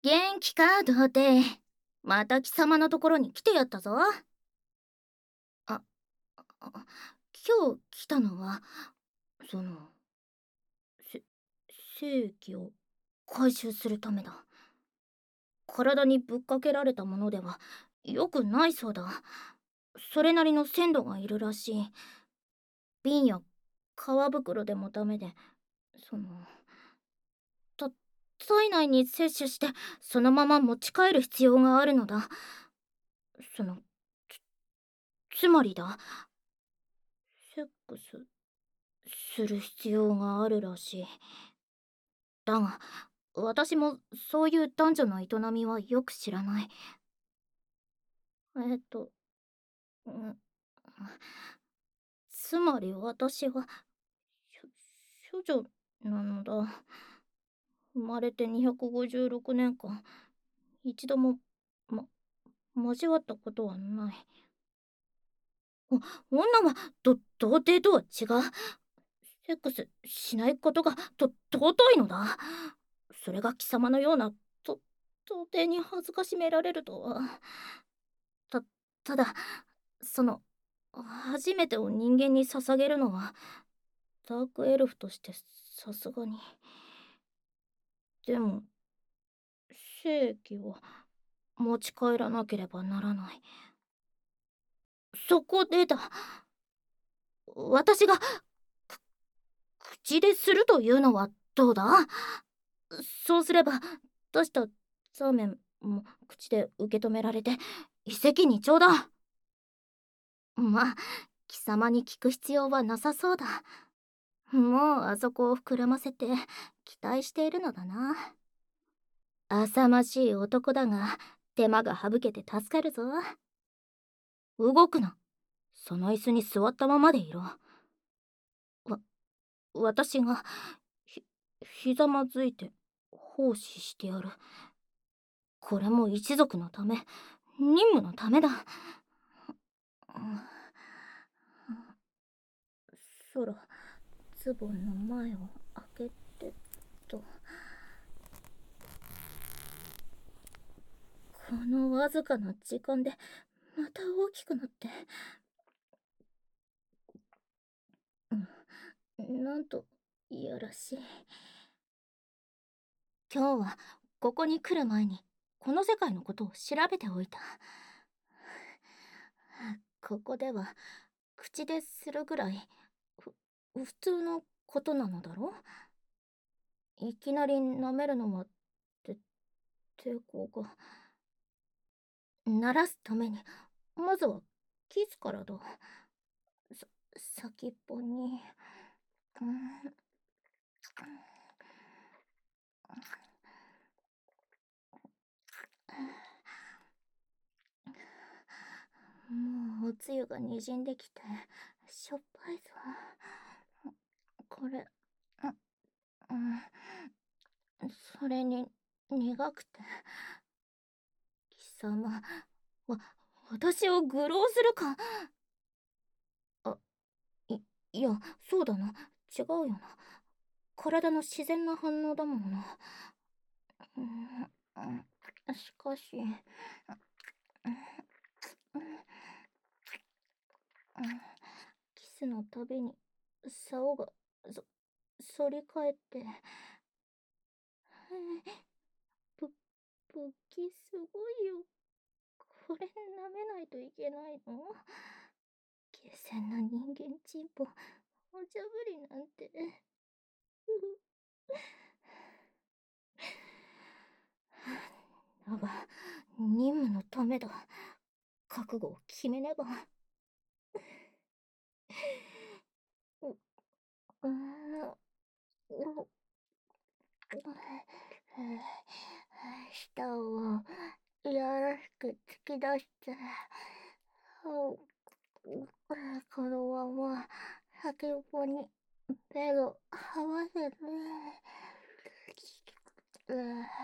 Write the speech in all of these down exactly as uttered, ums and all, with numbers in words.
元気か、童貞。また貴様のところに来てやったぞ。あ、あ今日来たのは、その、せ、正規を回収するためだ。体にぶっかけられたものでは良くないそうだ。それなりの鮮度がいるらしい。瓶や皮袋でもダメで、その、た、体内に摂取してそのまま持ち帰る必要があるのだ。その、つ、つまりだ。セックスする必要があるらしい。だが、私もそういう男女の営みはよく知らない。えっと、うん、つまり私は、処女なのだ。生まれてにひゃくごじゅうろくねんかん、一度も、ま、交わったことはない。お女は、と、童貞とは違う。セックスしないことが、と、尊いのだ。それが貴様のような、と、到底に恥ずかしめられるとは。た、ただ、その、初めてを人間に捧げるのは、ダークエルフとしてさすがに。でも、正規を持ち帰らなければならない。そこでだ。私が、く、口でするというのはどうだ？そうすれば、出したザーメンも口で受け止められて、一石二鳥だ。まあ、貴様に聞く必要はなさそうだ。もうあそこを膨らませて期待しているのだな。浅ましい男だが、手間が省けて助かるぞ。動くな。その椅子に座ったままでいろ。わ、私が、ひ、ひざまずいて奉仕してやる。これも一族のため、任務のためだ。そら、ズボンの前を開けてと。このわずかな時間でまた大きくなって、うん、なんといやらしい。今日はここに来る前にこの世界のことを調べておいた。ここでは口でするぐらいふ普通のことなのだろ。いきなり舐めるのはって抵抗が。鳴らすためにまずはキスからだ。さ先っぽに、うん、もうおつゆがにじんできてしょっぱいぞ。これ、うん、それに苦くて。貴様、わ、私を愚弄するか。あ、い、いや、そうだな。違うよな。体の自然な反応だもんな。うん、しかし、キスのたびに竿がそ反り返って、ぶ勃起すごいよ。これ舐めないといけないの？下賤な人間チンポ、お茶ぶりなんて。だが、任務のためだ。覚悟を決めねば。う、うーん、う、舌をいやらしく突き出して、このまま先っぽに手を合わせて、う、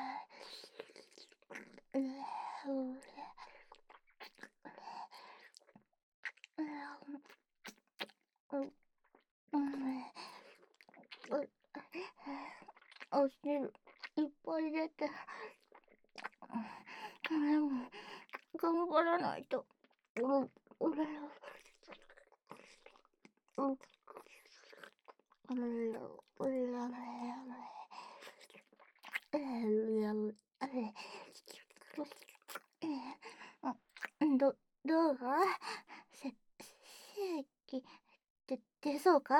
う、う、う、お汁いっぱい出て、 でも、頑張らないと。う、う、う、う、ど、どうだせ、正規で、出そうか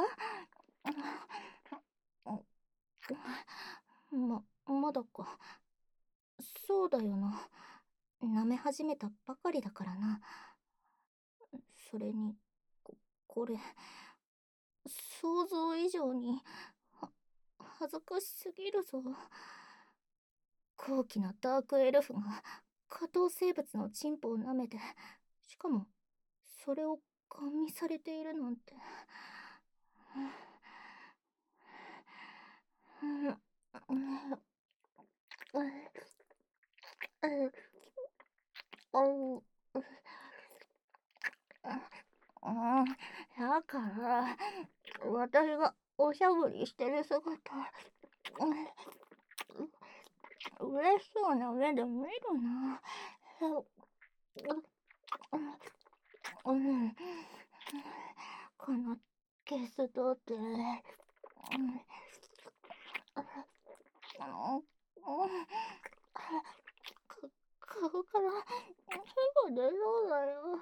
ま、まだか。そうだよな。舐め始めたばかりだからな。それに、こ、これ、想像以上に、は、恥ずかしすぎるぞ。高貴なダークエルフが、下等生物のチンポを舐めて、しかも、それをガン見されているなんて。だから、私がおしゃぶりしてる姿、嬉しそうな目で見るな。うん。このゲストって、うん、顔から火が出そうだよ。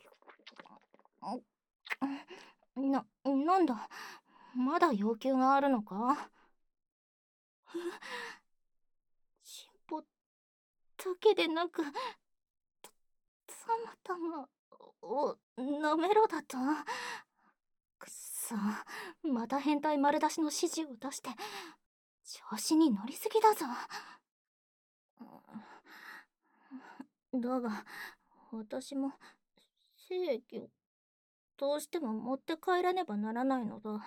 な、なんだ、まだ要求があるのか？チンポだけでなく、た、またま、お、なめろだと？くっそ、また変態丸出しの指示を出して、調子に乗りすぎだぞ。だが、私も、精液をどうしても持って帰らねばならないのだ。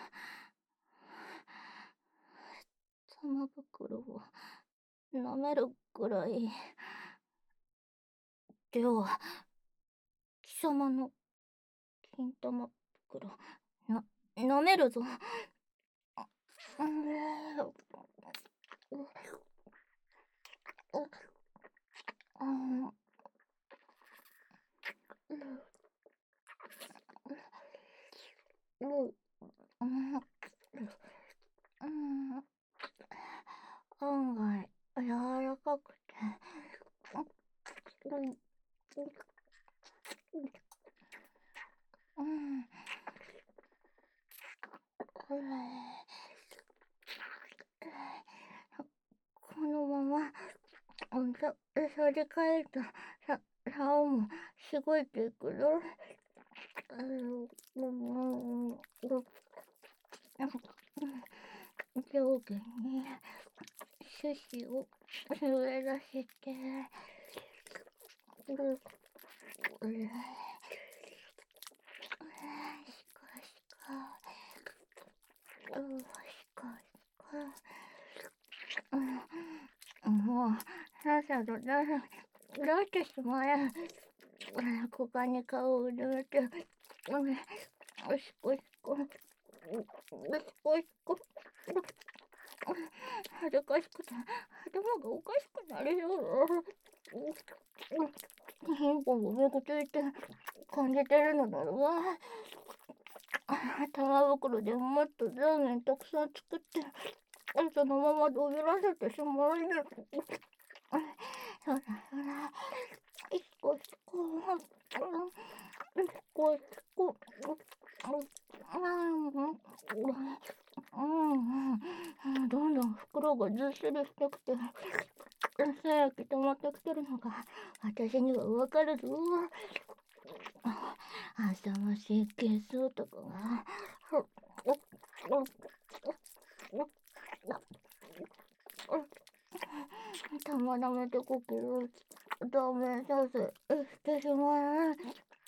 玉袋を舐めるくらい。では、貴様の金玉袋、な、舐めるぞ。うん、案外柔らかくて、うん、うん、このまま、うん、そ、それ帰ると、さ、竿もしごいていくぞ。うん、うん、うん、上下に、種子を植えらせて、うん、うん、しかしか、うん、しかしか、うん、もう、さっさと出せ、出してしまえ。股間に顔を入れて、うん、おしこしこ、おしこしこ、恥ずかしくて頭がおかしくなるよ。貧乏をめくついて感じてるのだろうわ。玉袋でもっとラーメンたくさん作って、そのままどびらせてしまうね。そうだそうだ。しこしこ。しこしこ。うん、どんどん袋がずっしりしてきて、精液溜まってきてるのが私にはわかるぞ。浅ましいゲス男が。たまらめて呼吸をダメさせしてしまえ。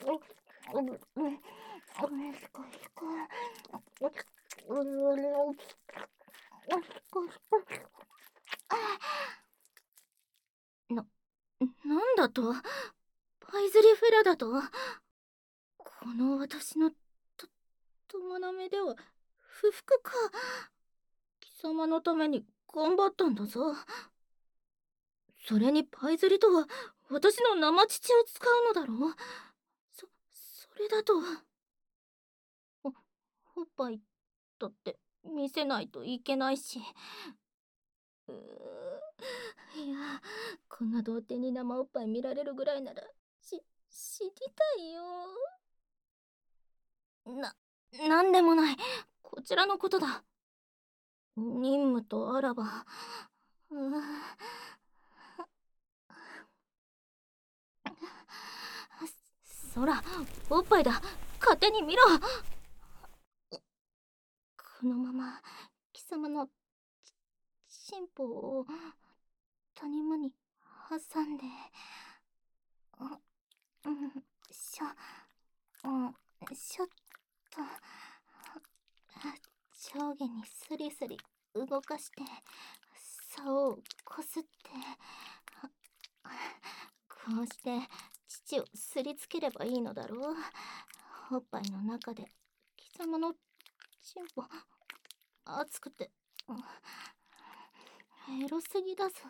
しかしか。な、なんだと？パイズリフェラだと？この私の、と、ともなめでは、不服か。貴様のために頑張ったんだぞ。 それにパイズリとは私の生乳を使うのだろう。そ、それだと。お、おっぱいだって見せないといけないし。うーいや、こんな童貞に生おっぱい見られるぐらいなら、し、知りたいよ。な、なんでもない。こちらのことだ。任務とあらば。うーそら、おっぱいだ。勝手に見ろ。このまま貴様のチンポを谷間に挟んで、あ、うん、しょ、うん、しょっと、上下にスリスリ動かして竿をこすって、こうして乳をすりつければいいのだろう。おっぱいの中で貴様のチンポ熱くてエロすぎだぞ。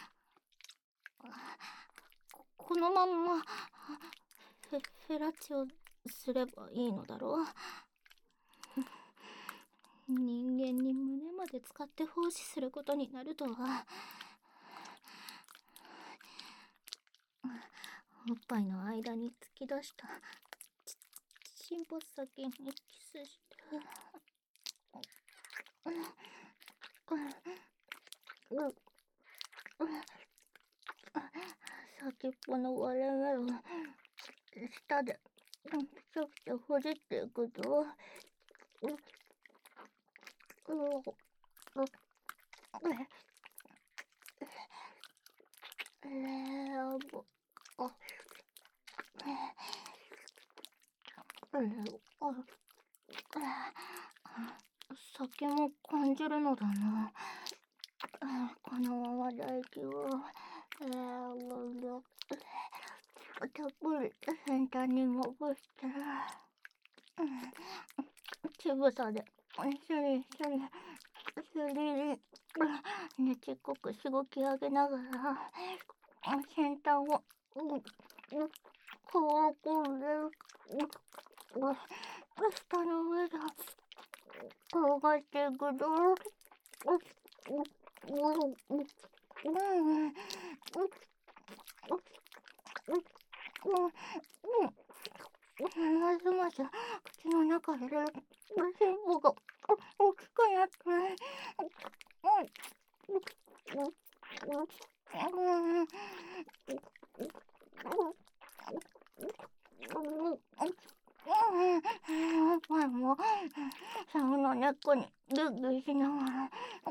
ここのまんまフェフェラチオすればいいのだろう。人間に胸まで使って奉仕することになるとは。おっぱいの間に突き出したちチンポ先にキスして、先っぽの割れ目を舌でくちゃくちゃほじっていくと、レボあ酒も感じるのだな。このまま唾液をたっぷり先端にまぶして、ちぶさでシュリシュリシュリリねちっこくしごき上げながら先端をこう込んで舌の上で転がしていくと、ますます口の中でチンポが大きくなって、おっぱいも竿の根っこにギュッギュッしながら、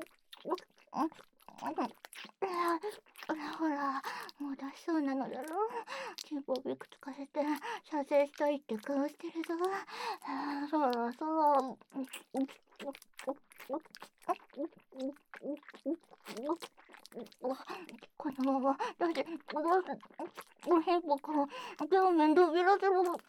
ほら、もう出しそうなのだろ。チンポをびくつかせて射精したいって顔してるぞ。そろそろこのままだっておへんぽから表面飛び出せるの。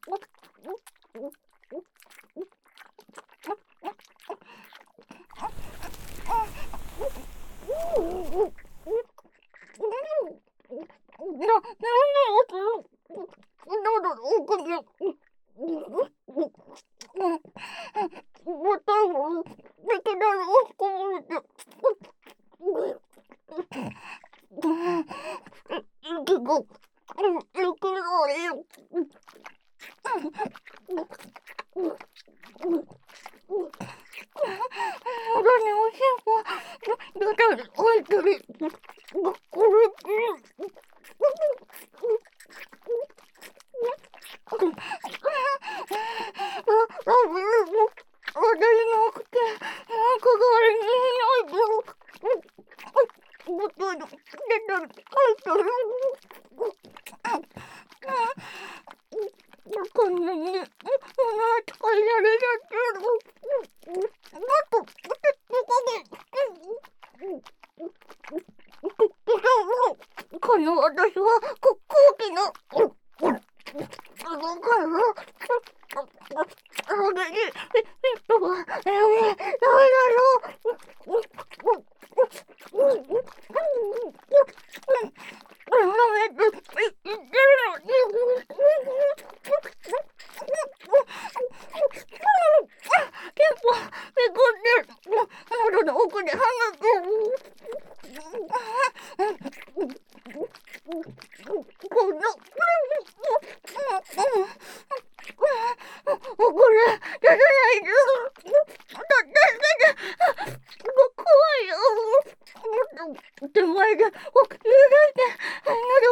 こんなにおなかいられちゃってる。もっとこの私はこ後期のあのからあげにフィットはダメダメだろ。 手前で、お、許して、なる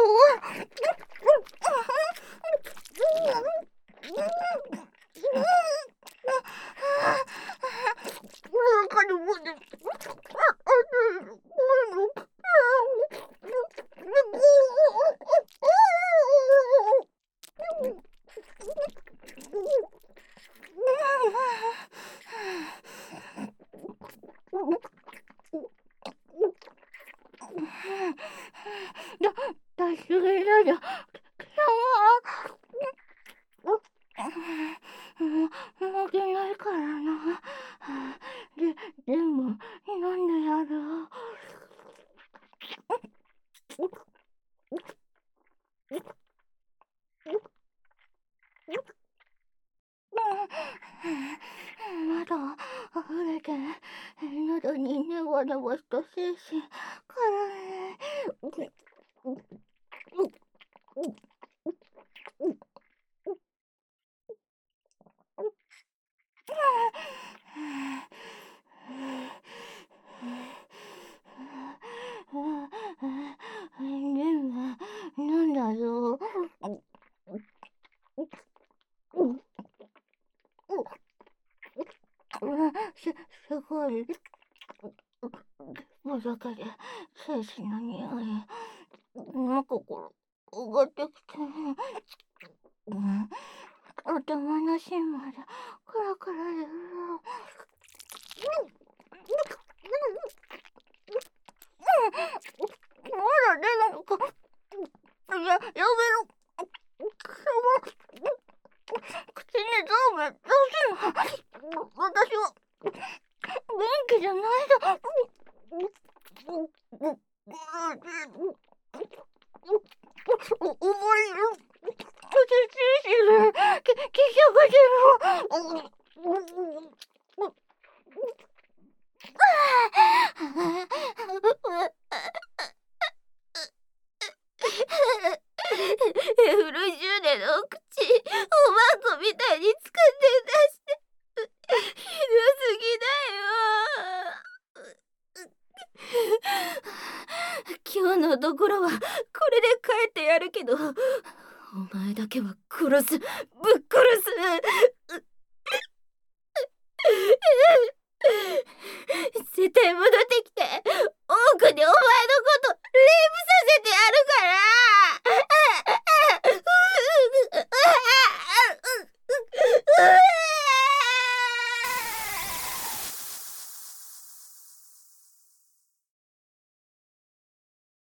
だ、だしがいだよ。負けないからな。で、でも、なんでやる？まだ溢れて、喉にネバネバした精神からね。でも、なんだろう。す、すごい。おだけで精神の匂い。中から上がってきて、うん、頭の芯までカラカラやる。まだ出ないのか。や、やめろ。口にザーメン出すな。私は元気じゃないだ。お、重いよ。口しる。き、きしゃがしる。フルジュネの口、おまんこみたいに作って出して、ひどすぎだよ。今日のところはこれで帰ってやるけど、お前だけは殺す、ぶっ殺す。